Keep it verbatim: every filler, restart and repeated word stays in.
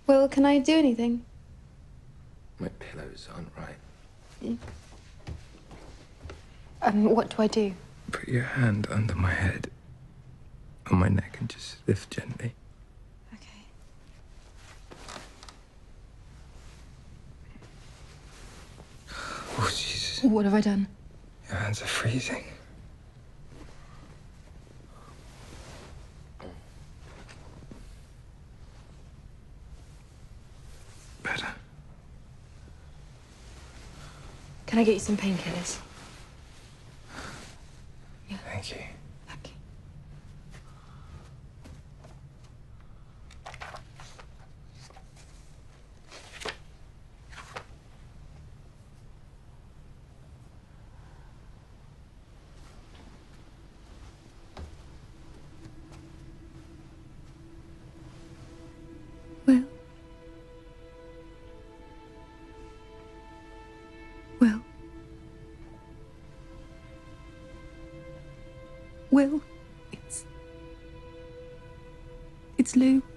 Well, can I do anything? My pillows aren't right. Mm. Um, what do I do? Put your hand under my head, on my neck, and just lift gently. Okay. Oh, Jesus. What have I done? Your hands are freezing. Better. Can I get you some painkillers? Yeah. Thank you. Okay. Well. Well. Will. It's... It's Lou.